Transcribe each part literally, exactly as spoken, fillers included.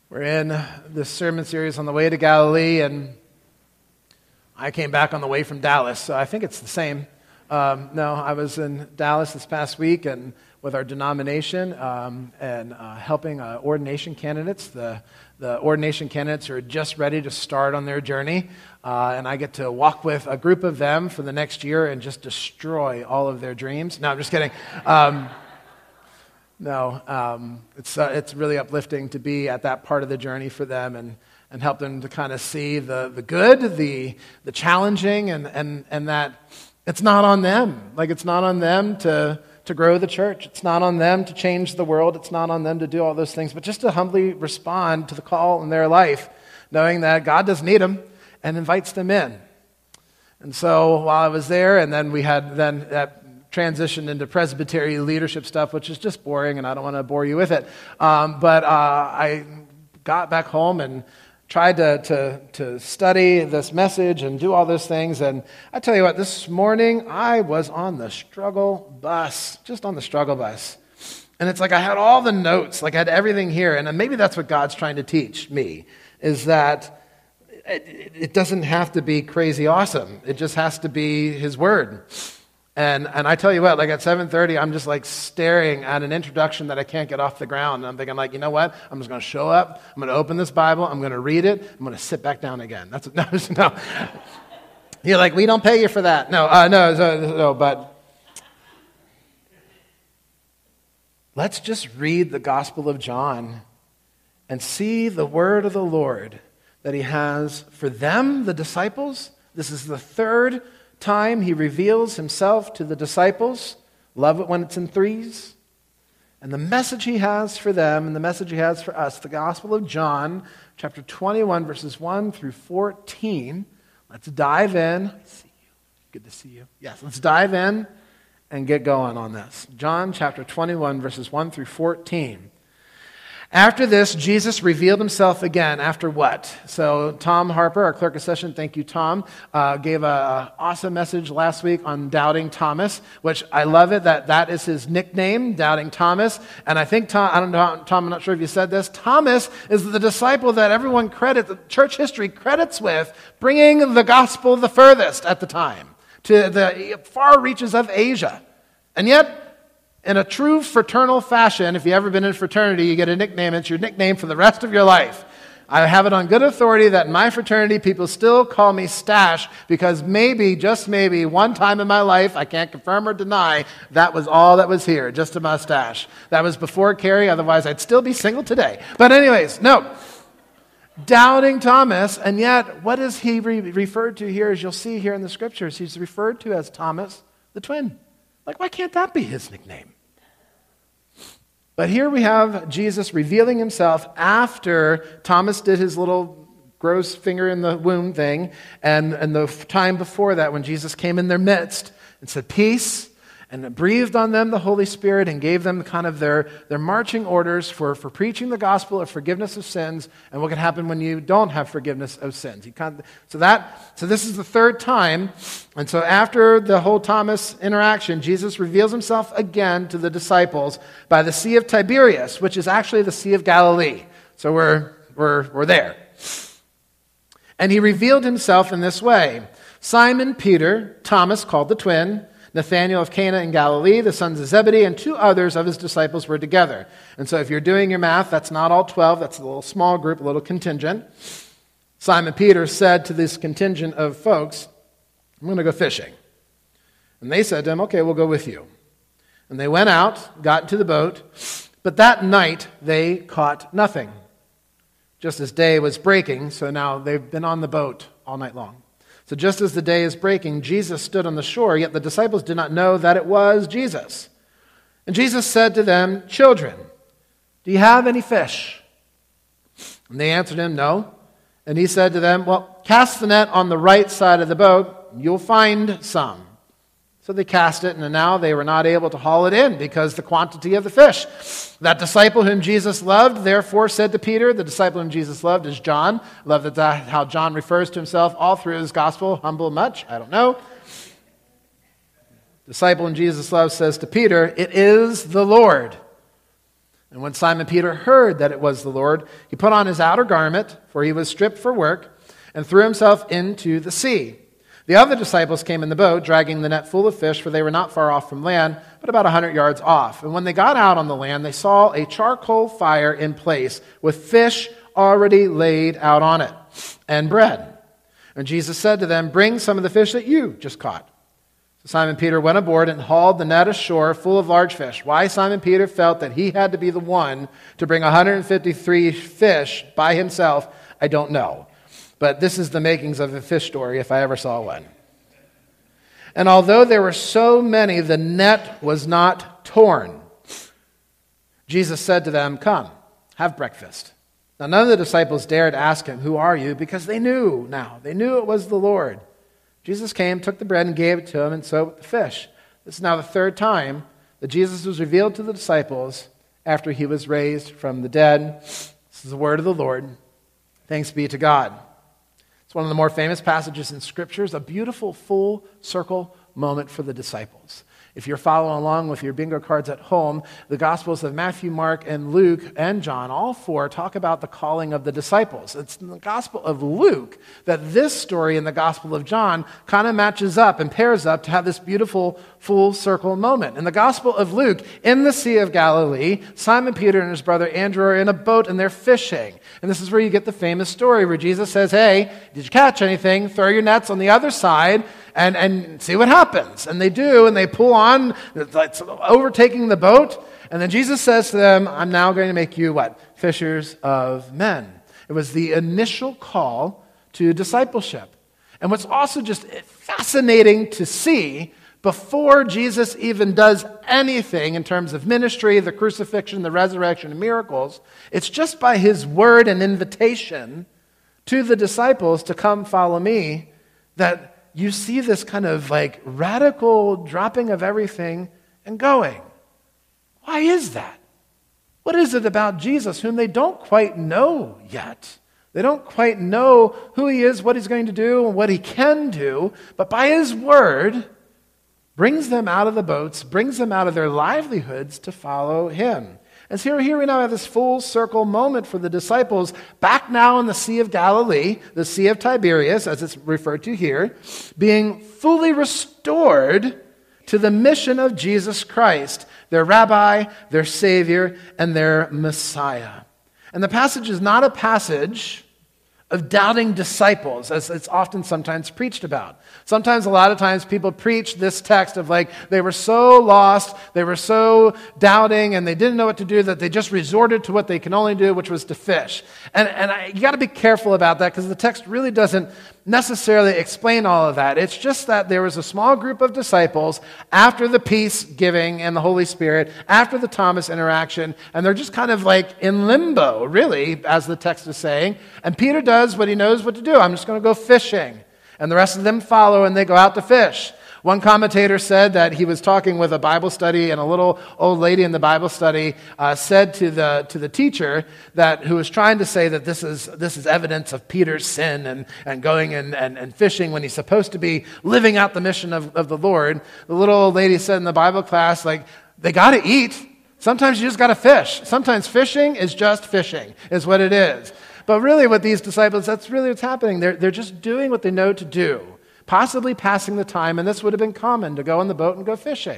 We're in this sermon series on the way to Galilee, and I came back on the way from Dallas, so I think it's the same. Um, no, I was in Dallas this past week and with our denomination um, and uh, helping uh, ordination candidates. The, the ordination candidates are just ready to start on their journey, uh, and I get to walk with a group of them for the next year and just destroy all of their dreams. No, I'm just kidding. Um, No, um, it's uh, it's really uplifting to be at that part of the journey for them and, and help them to kind of see the, the good, the the challenging, and, and, and that it's not on them. Like, it's not on them to, to grow the church. It's not on them to change the world. It's not on them to do all those things, but just to humbly respond to the call in their life, knowing that God does need them and invites them in. And so while I was there, and then we had then that transitioned into presbytery leadership stuff, which is just boring, and I don't want to bore you with it. Um, but uh, I got back home and tried to, to to study this message and do all those things. And I tell you what, this morning I was on the struggle bus, just on the struggle bus. And it's like I had all the notes, like I had everything here. And maybe that's what God's trying to teach me, is that it, it doesn't have to be crazy awesome. It just has to be His Word. And and I tell you what, like at seven thirty, I'm just like staring at an introduction that I can't get off the ground. And I'm thinking, like, you know what? I'm just going to show up. I'm going to open this Bible. I'm going to read it. I'm going to sit back down again. That's no, no. You're like, we don't pay you for that. No, uh, no, no, no. But let's just read the Gospel of John and see the word of the Lord that He has for them, the disciples. This is the third time He reveals Himself to the disciples. Love it when it's in threes. And the message He has for them and the message He has for us, the Gospel of John, chapter twenty-one, verses one through fourteen. Let's dive in. I see you. Good to see you. Yes, let's dive in and get going on this. John chapter twenty-one, verses one through fourteen. After this, Jesus revealed Himself again. After what? So Tom Harper, our clerk of session, thank you, Tom, uh, gave an awesome message last week on Doubting Thomas, which I love it that that is his nickname, Doubting Thomas. And I think, Tom, I don't know, Tom, I'm not sure if you said this, Thomas is the disciple that everyone credits, the church history credits with bringing the gospel the furthest at the time to the far reaches of Asia. And yet, in a true fraternal fashion, if you've ever been in a fraternity, you get a nickname. It's your nickname for the rest of your life. I have it on good authority that in my fraternity, people still call me Stash because maybe, just maybe, one time in my life, I can't confirm or deny, that was all that was here, just a mustache. That was before Carrie, otherwise I'd still be single today. But anyways, no. Doubting Thomas, and yet, what is he re- referred to here, as you'll see here in the scriptures? He's referred to as Thomas the twin. Like, why can't that be his nickname? But here we have Jesus revealing Himself after Thomas did his little gross finger in the wound thing, and, and the time before that when Jesus came in their midst and said, peace, and breathed on them the Holy Spirit and gave them kind of their, their marching orders for, for preaching the gospel of forgiveness of sins and what can happen when you don't have forgiveness of sins. You kind of, so that so this is the third time. And so after the whole Thomas interaction, Jesus reveals Himself again to the disciples by the Sea of Tiberias, which is actually the Sea of Galilee. So we're we're we're there. And He revealed Himself in this way. Simon Peter, Thomas called the twin, Nathanael of Cana in Galilee, the sons of Zebedee, and two others of His disciples were together. And so if you're doing your math, that's not all twelve. That's a little small group, a little contingent. Simon Peter said to this contingent of folks, I'm going to go fishing. And they said to him, okay, we'll go with you. And they went out, got into the boat, but that night they caught nothing. Just as day was breaking, so now they've been on the boat all night long. So just as the day is breaking, Jesus stood on the shore, yet the disciples did not know that it was Jesus. And Jesus said to them, children, do you have any fish? And they answered Him, no. And He said to them, well, cast the net on the right side of the boat, you'll find some. So they cast it, and now they were not able to haul it in because the quantity of the fish. That disciple whom Jesus loved, therefore, said to Peter, the disciple whom Jesus loved is John. I love that, that how John refers to himself all through his gospel. Humble much? I don't know. Disciple whom Jesus loves says to Peter, it is the Lord. And when Simon Peter heard that it was the Lord, he put on his outer garment, for he was stripped for work, and threw himself into the sea. The other disciples came in the boat, dragging the net full of fish, for they were not far off from land, but about a hundred yards off. And when they got out on the land, they saw a charcoal fire in place, with fish already laid out on it, and bread. And Jesus said to them, "Bring some of the fish that you just caught." So Simon Peter went aboard and hauled the net ashore full of large fish. Why Simon Peter felt that he had to be the one to bring one hundred fifty-three fish by himself, I don't know. But this is the makings of a fish story, if I ever saw one. And although there were so many, the net was not torn. Jesus said to them, "Come, have breakfast." Now none of the disciples dared ask him, "Who are you?" because they knew now. They knew it was the Lord. Jesus came, took the bread, and gave it to him, and so with the fish. This is now the third time that Jesus was revealed to the disciples after he was raised from the dead. This is the word of the Lord. Thanks be to God. It's one of the more famous passages in Scriptures, a beautiful full circle moment for the disciples. If you're following along with your bingo cards at home, the Gospels of Matthew, Mark, and Luke, and John, all four talk about the calling of the disciples. It's in the Gospel of Luke that this story in the Gospel of John kind of matches up and pairs up to have this beautiful full circle moment. In the Gospel of Luke, in the Sea of Galilee, Simon Peter and his brother Andrew are in a boat and they're fishing. And this is where you get the famous story where Jesus says, "Hey, did you catch anything? Throw your nets on the other side and, and see what happens." And they do, and they pull on, it's overtaking the boat. And then Jesus says to them, "I'm now going to make you what? Fishers of men." It was the initial call to discipleship. And what's also just fascinating to see, before Jesus even does anything in terms of ministry, the crucifixion, the resurrection, and miracles, it's just by his word and invitation to the disciples to come follow me that you see this kind of like radical dropping of everything and going. Why is that? What is it about Jesus whom they don't quite know yet? They don't quite know who he is, what he's going to do, and what he can do, but by his word, brings them out of the boats, brings them out of their livelihoods to follow him. And so here we now have this full circle moment for the disciples, back now in the Sea of Galilee, the Sea of Tiberias, as it's referred to here, being fully restored to the mission of Jesus Christ, their rabbi, their Savior, and their Messiah. And the passage is not a passage of doubting disciples, as it's often sometimes preached about. Sometimes, a lot of times, people preach this text of like, they were so lost, they were so doubting, and they didn't know what to do, that they just resorted to what they can only do, which was to fish. And, and I, you got to be careful about that, because the text really doesn't necessarily explain all of that. It's just that there was a small group of disciples after the peace giving and the Holy Spirit, after the Thomas interaction, and they're just kind of like in limbo, really, as the text is saying. And Peter does what he knows what to do. I'm just going to go fishing. And the rest of them follow, and they go out to fish. One commentator said that he was talking with a Bible study, and a little old lady in the Bible study uh, said to the to the teacher that who was trying to say that this is this is evidence of Peter's sin and, and going and, and, and fishing when he's supposed to be living out the mission of, of the Lord. The little old lady said in the Bible class, like, they got to eat. Sometimes you just got to fish. Sometimes fishing is just fishing, is what it is. But really with these disciples, that's really what's happening. They're, they're just doing what they know to do, possibly passing the time, and this would have been common, to go in the boat and go fishing.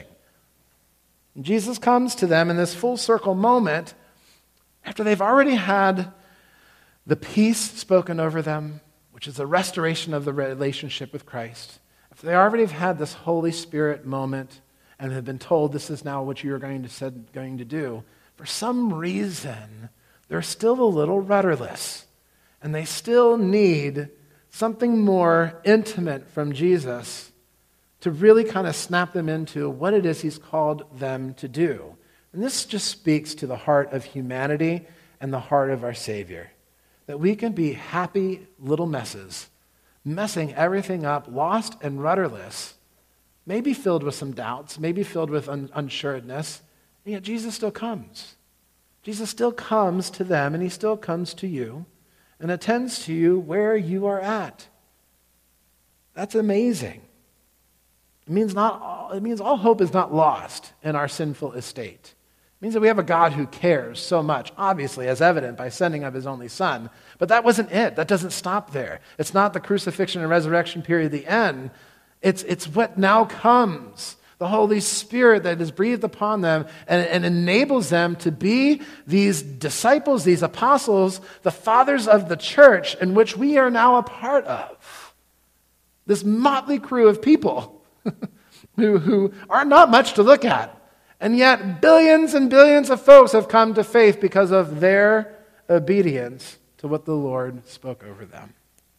And Jesus comes to them in this full circle moment after they've already had the peace spoken over them, which is the restoration of the relationship with Christ. After they already have had this Holy Spirit moment and have been told this is now what you're going to, said, going to do, for some reason, they're still a little rudderless, and they still need something more intimate from Jesus to really kind of snap them into what it is he's called them to do. And this just speaks to the heart of humanity and the heart of our Savior, that we can be happy little messes, messing everything up, lost and rudderless, maybe filled with some doubts, maybe filled with un- unsureness, and yet Jesus still comes. Jesus still comes to them, and he still comes to you and attends to you where you are at. That's amazing. It means not all, it means all hope is not lost in our sinful estate. It means that we have a God who cares so much, obviously, as evident by sending of his only son. But that wasn't it. That doesn't stop there. It's not the crucifixion and resurrection period, the end. It's, it's what now comes. The Holy Spirit that is breathed upon them and, and enables them to be these disciples, these apostles, the fathers of the church in which we are now a part of. This motley crew of people who, who are not much to look at. And yet billions and billions of folks have come to faith because of their obedience to what the Lord spoke over them.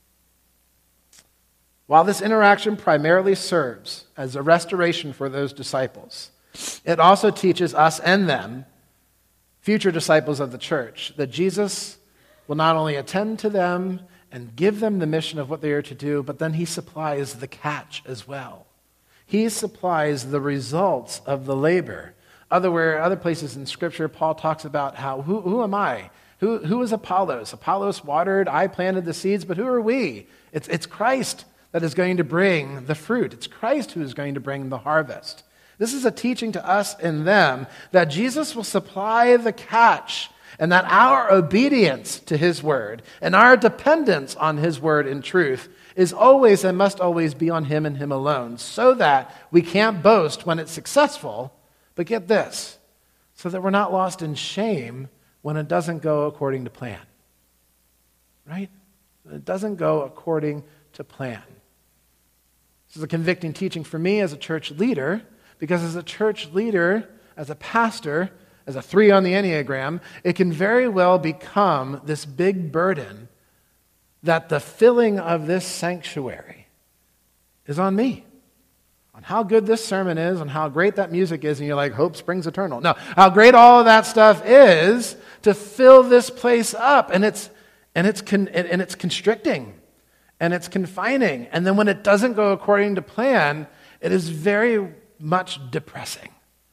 While this interaction primarily serves as a restoration for those disciples, it also teaches us and them, future disciples of the church, that Jesus will not only attend to them and give them the mission of what they are to do, but then he supplies the catch as well. He supplies the results of the labor. Other, other places in Scripture, Paul talks about how, who, who am I? Who, who is Apollos? Apollos watered, I planted the seeds, but who are we? It's, it's Christ that is going to bring the fruit. It's Christ who is going to bring the harvest. This is a teaching to us and them that Jesus will supply the catch, and that our obedience to his word and our dependence on his word in truth is always and must always be on him and him alone, so that we can't boast when it's successful, but get this, so that we're not lost in shame when it doesn't go according to plan. Right? It doesn't go according to plan. This is a convicting teaching for me as a church leader, because as a church leader, as a pastor, as a three on the Enneagram, it can very well become this big burden that the filling of this sanctuary is on me. On how good this sermon is, on how great that music is, and you're like, hope springs eternal. No, how great all of that stuff is to fill this place up, and it's and it's con, and it's constricting, and it's confining, and then when it doesn't go according to plan, it is very much depressing.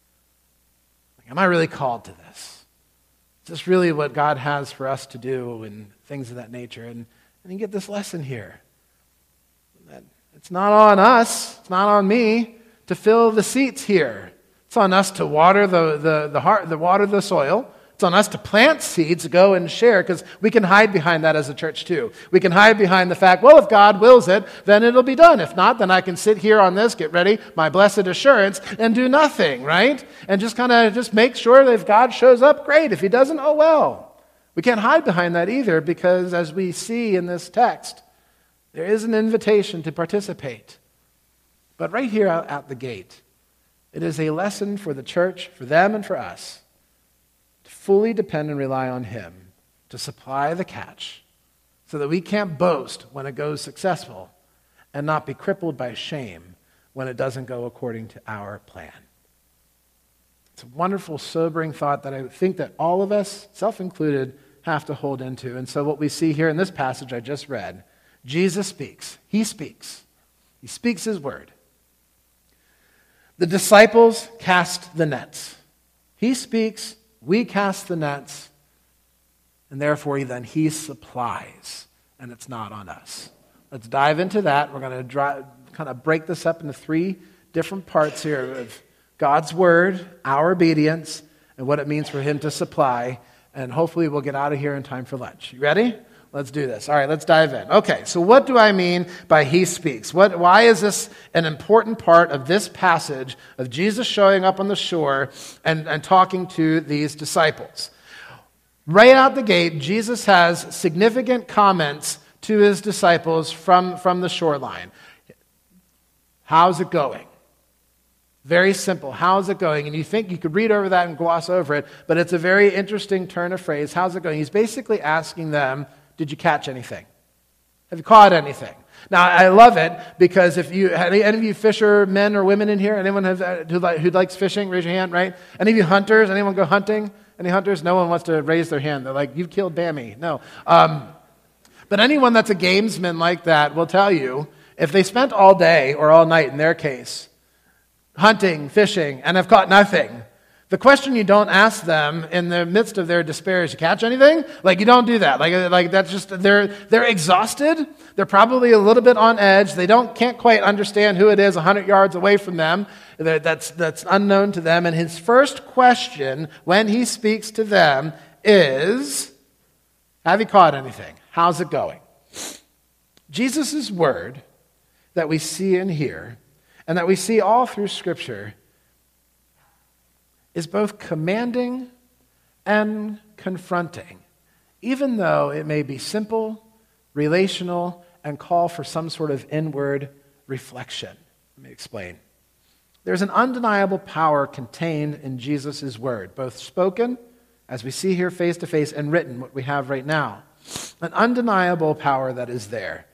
Like, am I really called to this? Is this really what God has for us to do, and things of that nature? And and you get this lesson here. That it's not on us, it's not on me to fill the seats here. It's on us to water the, the, the, heart, the water the soil. It's on us to plant seeds, go and share, because we can hide behind that as a church too. We can hide behind the fact, well, if God wills it, then it'll be done. If not, then I can sit here on this, get ready, my blessed assurance, and do nothing, right? And just kind of just make sure that if God shows up, great. If he doesn't, oh well. We can't hide behind that either, because as we see in this text, there is an invitation to participate. But right here out at the gate, it is a lesson for the church, for them and for us, to fully depend and rely on him to supply the catch, so that we can't boast when it goes successful and not be crippled by shame when it doesn't go according to our plan. It's a wonderful, sobering thought that I think that all of us, self-included, have to hold into. And so what we see here in this passage I just read, Jesus speaks. He speaks. He speaks his word. The disciples cast the nets. He speaks, we cast the nets, and therefore then he supplies, and it's not on us. Let's dive into that. We're going to dry, kind of break this up into three different parts here of God's word, our obedience, and what it means for him to supply. And hopefully we'll get out of here in time for lunch. You ready? Let's do this. All right, let's dive in. Okay, so what do I mean by he speaks? What? Why is this an important part of this passage of Jesus showing up on the shore and, and talking to these disciples? Right out the gate, Jesus has significant comments to his disciples from, from the shoreline. How's it going? Very simple. How's it going? And you think you could read over that and gloss over it, but it's a very interesting turn of phrase. How's it going? He's basically asking them, did you catch anything? Have you caught anything? Now, I love it because if you, any, any of you fishermen or women in here, anyone have, who, like, who likes fishing, raise your hand, right? Any of you hunters, anyone go hunting? Any hunters? No one wants to raise their hand. They're like, you've killed Bammy. No. Um, but anyone that's a gamesman like that will tell you, if they spent all day or all night in their case, hunting, fishing, and have caught nothing, The question you don't ask them in the midst of their despair is, you catch anything? Like, you don't do that. Like, like that's just, they're, they're exhausted. They're probably a little bit on edge. They don't, can't quite understand who it is one hundred yards away from them. That's, that's unknown to them. And his first question when he speaks to them is, have you caught anything? How's it going? Jesus' word that we see and hear, and that we see all through Scripture, is both commanding and confronting, even though it may be simple, relational, and call for some sort of inward reflection. Let me explain. There's an undeniable power contained in Jesus' word, both spoken, as we see here face to face, and written, what we have right now. An undeniable power that is there.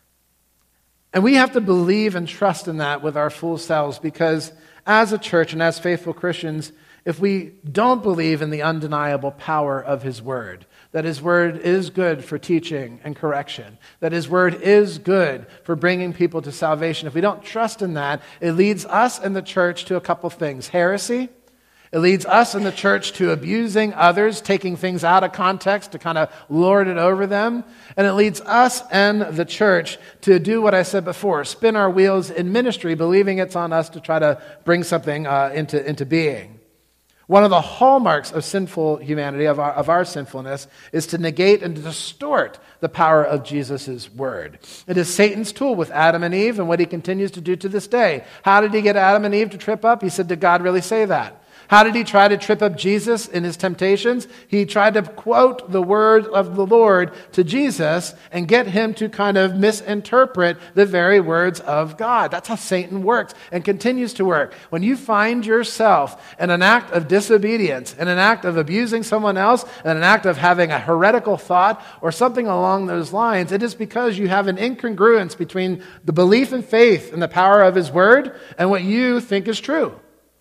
And we have to believe and trust in that with our full selves, because as a church and as faithful Christians, if we don't believe in the undeniable power of his word, that his word is good for teaching and correction, that his word is good for bringing people to salvation, if we don't trust in that, it leads us and the church to a couple things. Heresy. It leads us in the church to abusing others, taking things out of context to kind of lord it over them. And it leads us and the church to do what I said before, spin our wheels in ministry, believing it's on us to try to bring something uh, into, into being. One of the hallmarks of sinful humanity, of our, of our sinfulness, is to negate and to distort the power of Jesus' word. It is Satan's tool with Adam and Eve and what he continues to do to this day. How did he get Adam and Eve to trip up? He said, did God really say that? How did he try to trip up Jesus in his temptations? He tried to quote the word of the Lord to Jesus and get him to kind of misinterpret the very words of God. That's how Satan works and continues to work. When you find yourself in an act of disobedience, in an act of abusing someone else, in an act of having a heretical thought or something along those lines, it is because you have an incongruence between the belief and faith in the power of his word and what you think is true.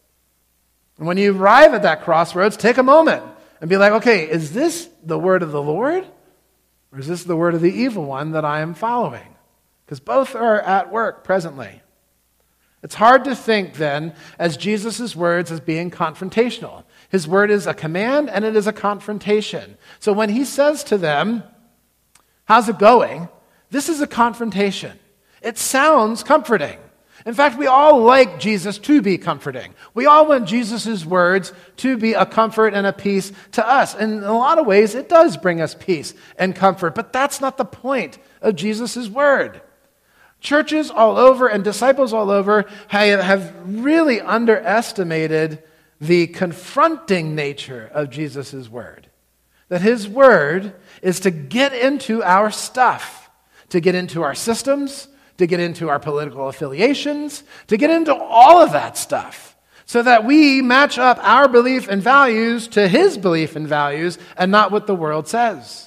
And when you arrive at that crossroads, take a moment and be like, okay, is this the word of the Lord? Or is this the word of the evil one that I am following? Because both are at work presently. It's hard to think then as Jesus' words as being confrontational. His word is a command and it is a confrontation. So when he says to them, how's it going? This is a confrontation. It sounds comforting. In fact, we all like Jesus to be comforting. We all want Jesus' words to be a comfort and a peace to us. And in a lot of ways, it does bring us peace and comfort. But that's not the point of Jesus' word. Churches all over and disciples all over have really underestimated the confronting nature of Jesus' word. That his word is to get into our stuff, to get into our systems, to get into our political affiliations, to get into all of that stuff, so that we match up our belief and values to his belief and values and not what the world says.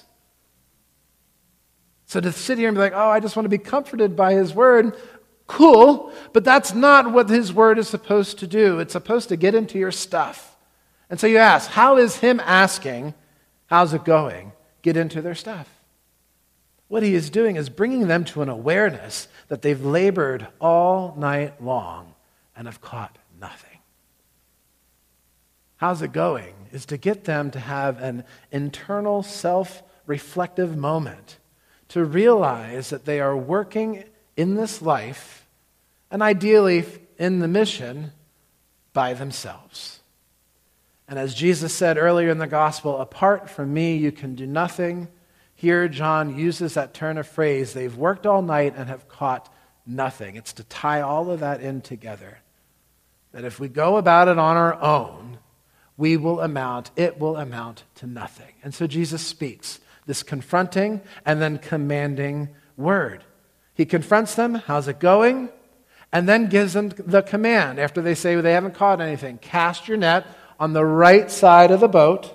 So to sit here and be like, oh, I just want to be comforted by his word, cool, but that's not what his word is supposed to do. It's supposed to get into your stuff. And so you ask, how is him asking, how's it going, get into their stuff? What he is doing is bringing them to an awareness that they've labored all night long and have caught nothing. How's it going? Is to get them to have an internal self-reflective moment, to realize that they are working in this life, and ideally in the mission, by themselves. And as Jesus said earlier in the gospel, apart from me you can do nothing. Here, John uses that turn of phrase, they've worked all night and have caught nothing. It's to tie all of that in together. That if we go about it on our own, we will amount, it will amount to nothing. And so Jesus speaks this confronting and then commanding word. He confronts them, how's it going? And then gives them the command after they say they haven't caught anything. Cast your net on the right side of the boat,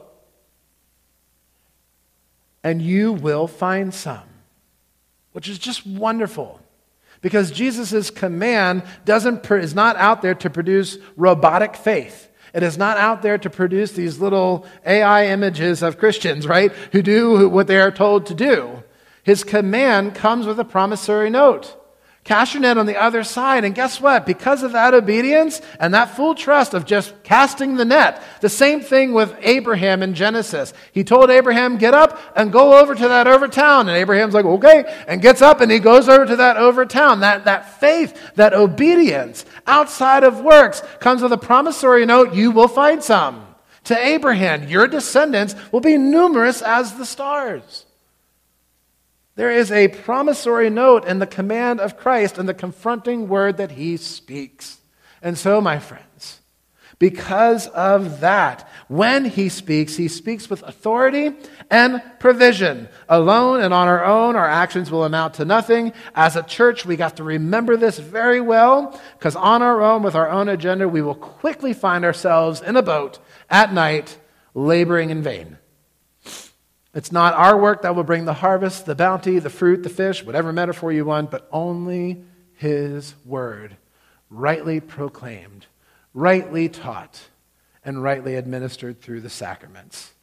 and you will find some, which is just wonderful. Because Jesus' command doesn't is not out there to produce robotic faith. It is not out there to produce these little A I images of Christians, right, who do what they are told to do. His command comes with a promissory note. Cast your net on the other side. And guess what? Because of that obedience and that full trust of just casting the net, the same thing with Abraham in Genesis. He told Abraham, get up and go over to that over town. And Abraham's like, okay, and gets up and he goes over to that over town. That, that faith, that obedience outside of works comes with a promissory note, you will find some. To Abraham, your descendants will be numerous as the stars. There is a promissory note in the command of Christ and the confronting word that he speaks. And so, my friends, because of that, when he speaks, he speaks with authority and provision. Alone and on our own, our actions will amount to nothing. As a church, we got to remember this very well, because on our own, with our own agenda, we will quickly find ourselves in a boat at night, laboring in vain. It's not our work that will bring the harvest, the bounty, the fruit, the fish, whatever metaphor you want, but only his word, rightly proclaimed, rightly taught, and rightly administered through the sacraments.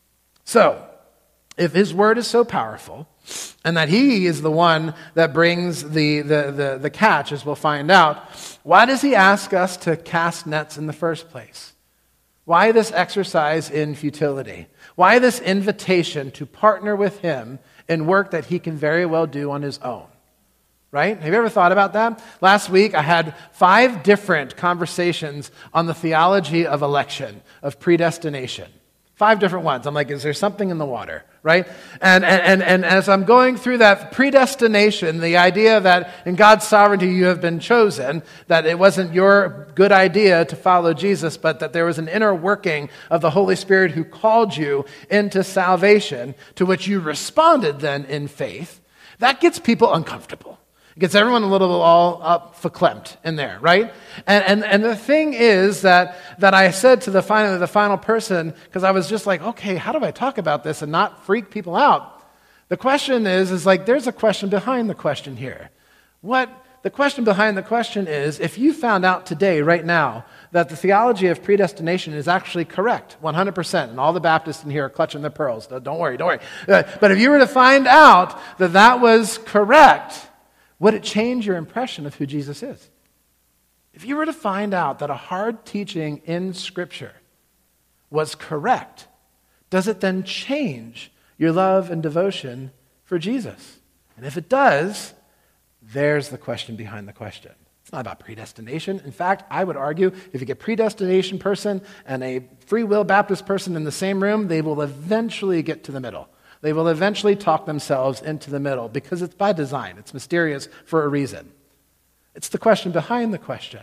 So, if his word is so powerful, and that he is the one that brings the, the, the, the catch, as we'll find out, why does he ask us to cast nets in the first place? Why this exercise in futility? Why this invitation to partner with him in work that he can very well do on his own? Right? Have you ever thought about that? Last week, I had five different conversations on the theology of election, of predestination. Five different ones. I'm like, is there something in the water? Right? And, and, and as I'm going through that predestination, the idea that in God's sovereignty you have been chosen, that it wasn't your good idea to follow Jesus, but that there was an inner working of the Holy Spirit who called you into salvation, to which you responded then in faith, that gets people uncomfortable. It gets everyone a little all up verklempt in there, right? And, and and the thing is that that I said to the final the final person, because I was just like, okay, how do I talk about this and not freak people out? The question is, is like there's a question behind the question here. What the question behind the question is, if you found out today, right now, that the theology of predestination is actually correct, one hundred percent, and all the Baptists in here are clutching their pearls. Don't worry, don't worry. But if you were to find out that that was correct, would it change your impression of who Jesus is? If you were to find out that a hard teaching in Scripture was correct, does it then change your love and devotion for Jesus? And if it does, there's the question behind the question. It's not about predestination. In fact, I would argue if you get a predestination person and a free will Baptist person in the same room, they will eventually get to the middle. They will eventually talk themselves into the middle because it's by design. It's mysterious for a reason. It's the question behind the question.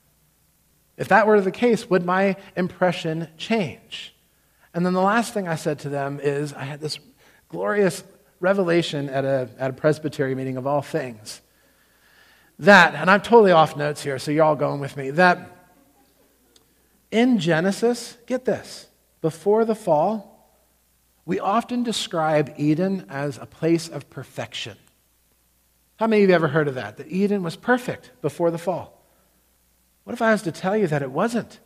If that were the case, would my impression change? And then the last thing I said to them is I had this glorious revelation at a, at a presbytery meeting of all things. That, and I'm totally off notes here, so you're all going with me, that in Genesis, get this, before the fall, we often describe Eden as a place of perfection. How many of you have ever heard of that? That Eden was perfect before the fall. What if I was to tell you that it wasn't?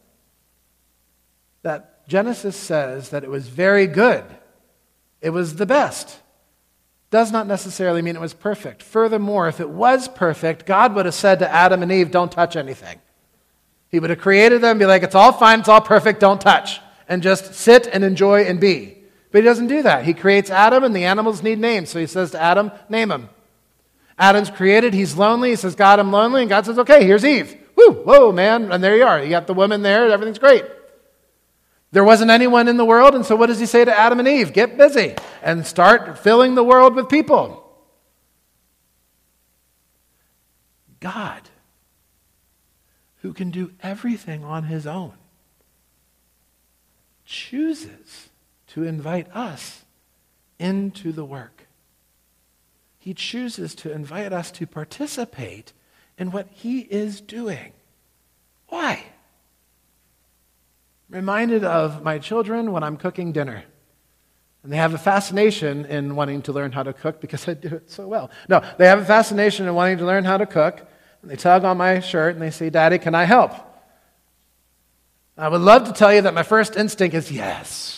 That Genesis says that it was very good. It was the best. Does not necessarily mean it was perfect. Furthermore, if it was perfect, God would have said to Adam and Eve, don't touch anything. He would have created them and be like, it's all fine, it's all perfect, don't touch. And just sit and enjoy and be. But he doesn't do that. He creates Adam, and the animals need names. So he says to Adam, name him. Adam's created. He's lonely. He says, God, I'm lonely. And God says, okay, here's Eve. Woo, whoa, man. And there you are. You got the woman there. Everything's great. There wasn't anyone in the world. And so what does he say to Adam and Eve? Get busy and start filling the world with people. God, who can do everything on his own, chooses to invite us into the work. He chooses to invite us to participate in what he is doing. Why? I'm reminded of my children when I'm cooking dinner. And they have a fascination in wanting to learn how to cook because I do it so well. No, they have a fascination in wanting to learn how to cook. And they tug on my shirt and they say, Daddy, can I help? I would love to tell you that my first instinct is yes.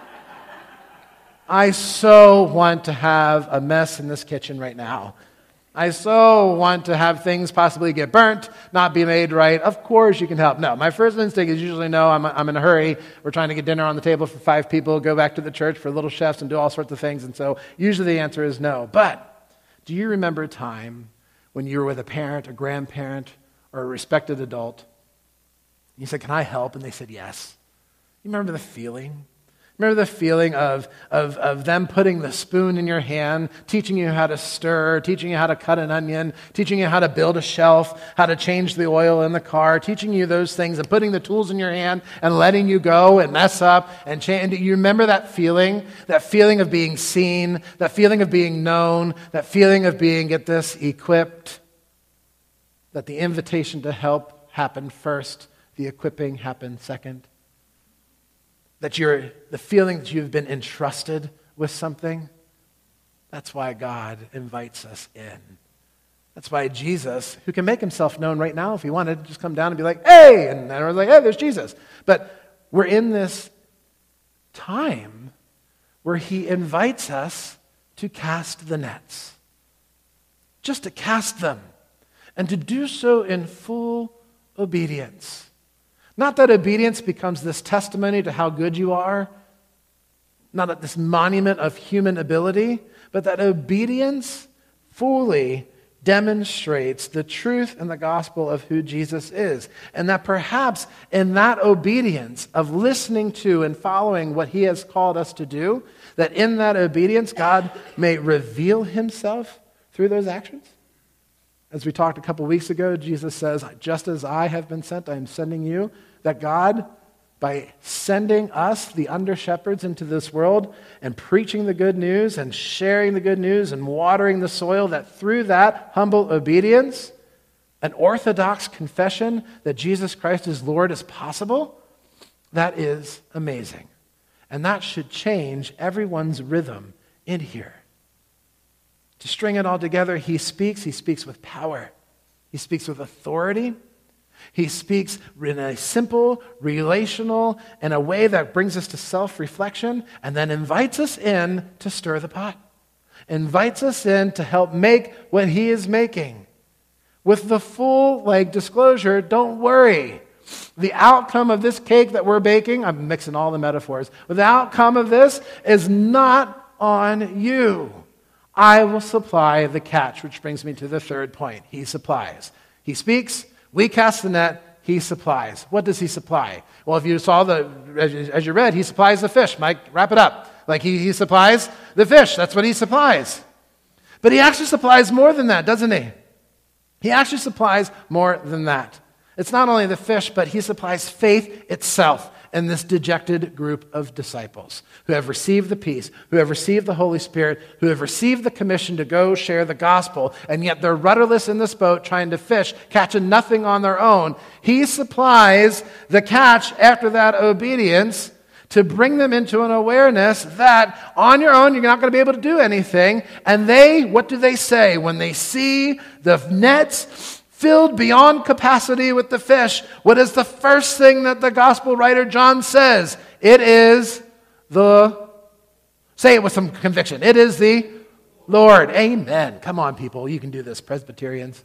I so want to have a mess in this kitchen right now. I so want to have things possibly get burnt, not be made right. Of course you can help. No, my first instinct is usually no, I'm, I'm in a hurry. We're trying to get dinner on the table for five people, go back to the church for little chefs and do all sorts of things. And so usually the answer is no. But do you remember a time when you were with a parent, a grandparent, or a respected adult? You said, can I help? And they said yes. You remember the feeling? Remember the feeling of, of, of them putting the spoon in your hand, teaching you how to stir, teaching you how to cut an onion, teaching you how to build a shelf, how to change the oil in the car, teaching you those things and putting the tools in your hand and letting you go and mess up and change. You remember that feeling? That feeling of being seen, that feeling of being known, that feeling of being, get this, equipped. That the invitation to help happened first, the equipping happened second. That you're, the feeling that you've been entrusted with something, that's why God invites us in. That's why Jesus, who can make himself known right now if he wanted, just come down and be like, hey, and everyone's like, hey, there's Jesus. But we're in this time where he invites us to cast the nets. Just to cast them. And to do so in full obedience. Not that obedience becomes this testimony to how good you are, not this monument of human ability, but that obedience fully demonstrates the truth and the gospel of who Jesus is. And that perhaps in that obedience of listening to and following what he has called us to do, that in that obedience God may reveal himself through those actions. As we talked a couple weeks ago, Jesus says, just as I have been sent, I am sending you. That God, by sending us, the under-shepherds, into this world and preaching the good news and sharing the good news and watering the soil, that through that humble obedience, an orthodox confession that Jesus Christ is Lord is possible, that is amazing. And that should change everyone's rhythm in here. To string it all together, he speaks, he speaks with power. He speaks with authority. He speaks in a simple, relational, and a way that brings us to self-reflection, and then invites us in to stir the pot. Invites us in to help make what he is making. With the full, like, disclosure, don't worry. The outcome of this cake that we're baking, I'm mixing all the metaphors, but the outcome of this is not on you. I will supply the catch, which brings me to the third point. He supplies. He speaks, we cast the net, he supplies. What does he supply? Well, if you saw the, as you read, he supplies the fish. Mike, wrap it up. Like he, he supplies the fish. That's what he supplies. But he actually supplies more than that, doesn't he? He actually supplies more than that. It's not only the fish, but he supplies faith itself in this dejected group of disciples who have received the peace, who have received the Holy Spirit, who have received the commission to go share the gospel, and yet they're rudderless in this boat trying to fish, catching nothing on their own. He supplies the catch after that obedience to bring them into an awareness that on your own you're not going to be able to do anything. And they, what do they say when they see the nets filled beyond capacity with the fish? What is the first thing that the gospel writer John says? It is the, say it with some conviction, it is the Lord. Amen. Come on, people, you can do this, Presbyterians.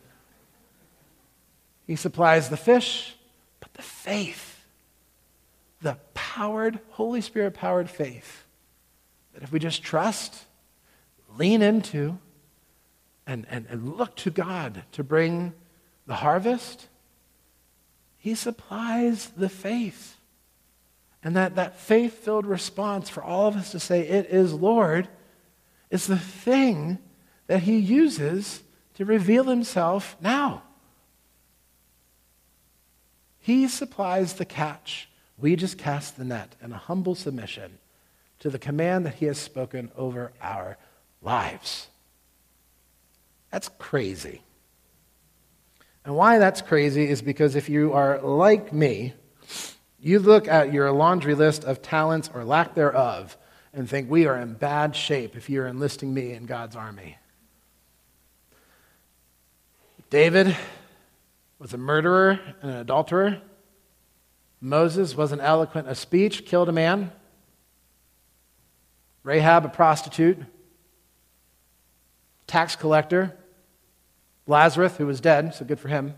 He supplies the fish, but the faith, the powered, Holy Spirit-powered faith, that if we just trust, lean into, and, and, and look to God to bring the harvest, he supplies the faith. And that, that faith-filled response for all of us to say, it is Lord, is the thing that he uses to reveal himself now. He supplies the catch. We just cast the net in a humble submission to the command that he has spoken over our lives. That's crazy. And why that's crazy is because if you are like me, you look at your laundry list of talents or lack thereof and think we are in bad shape if you're enlisting me in God's army. David was a murderer and an adulterer. Moses wasn't eloquent of speech, killed a man. Rahab, a prostitute. Tax collector. Lazarus, who was dead, so good for him.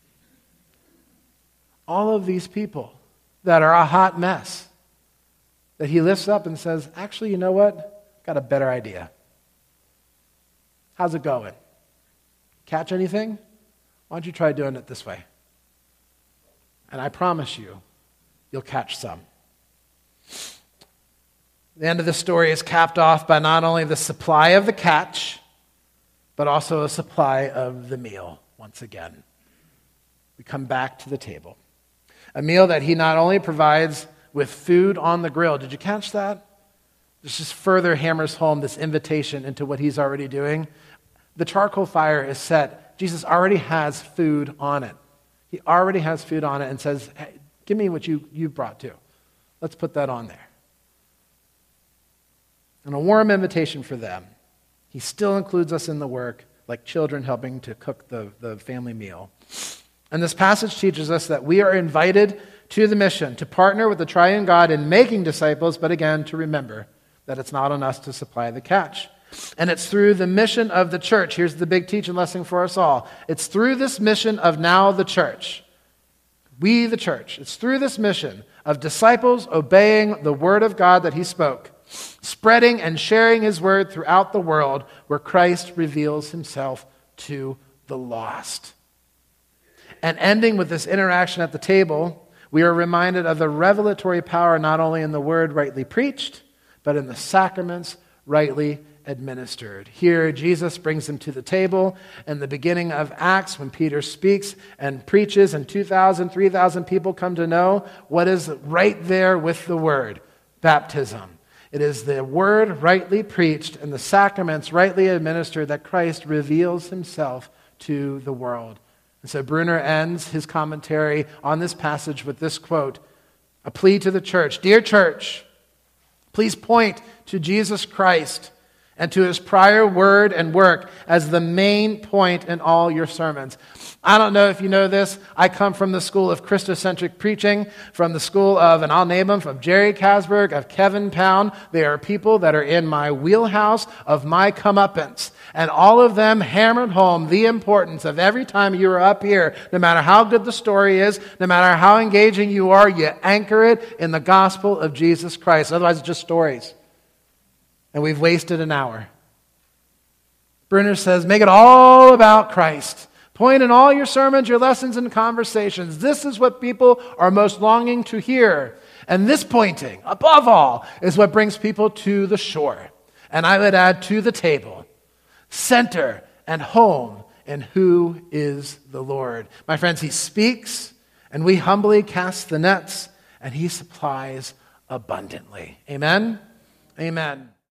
All of these people that are a hot mess, that he lifts up and says, actually, you know what? Got a better idea. How's it going? Catch anything? Why don't you try doing it this way? And I promise you, you'll catch some. The end of the story is capped off by not only the supply of the catch, but also a supply of the meal once again. We come back to the table. A meal that he not only provides with food on the grill. Did you catch that? This just further hammers home this invitation into what he's already doing. The charcoal fire is set. Jesus already has food on it. He already has food on it and says, hey, give me what you, you brought too. Let's put that on there. And a warm invitation for them. He still includes us in the work, like children helping to cook the, the family meal. And this passage teaches us that we are invited to the mission, to partner with the triune God in making disciples, but again, to remember that it's not on us to supply the catch. And it's through the mission of the church. Here's the big teaching lesson for us all. It's through this mission of now the church. We, the church. It's through this mission of disciples obeying the word of God that he spoke, spreading and sharing his word throughout the world where Christ reveals himself to the lost. And ending with this interaction at the table, we are reminded of the revelatory power not only in the word rightly preached, but in the sacraments rightly administered. Here, Jesus brings them to the table. In the beginning of Acts, when Peter speaks and preaches, and two thousand, three thousand people come to know what is right there with the word, baptism. It is the word rightly preached and the sacraments rightly administered that Christ reveals himself to the world. And so Bruner ends his commentary on this passage with this quote, a plea to the church. Dear church, please point to Jesus Christ and to his prior word and work as the main point in all your sermons. I don't know if you know this. I come from the school of Christocentric preaching, from the school of, and I'll name them, from Jerry Kasberg, of Kevin Pound. They are people that are in my wheelhouse of my comeuppance. And all of them hammered home the importance of every time you are up here, no matter how good the story is, no matter how engaging you are, you anchor it in the gospel of Jesus Christ. Otherwise, it's just stories. And we've wasted an hour. Bruner says, make it all about Christ. Point in all your sermons, your lessons, and conversations. This is what people are most longing to hear. And this pointing, above all, is what brings people to the shore. And I would add, to the table. Center and home in who is the Lord. My friends, he speaks, and we humbly cast the nets, and he supplies abundantly. Amen? Amen.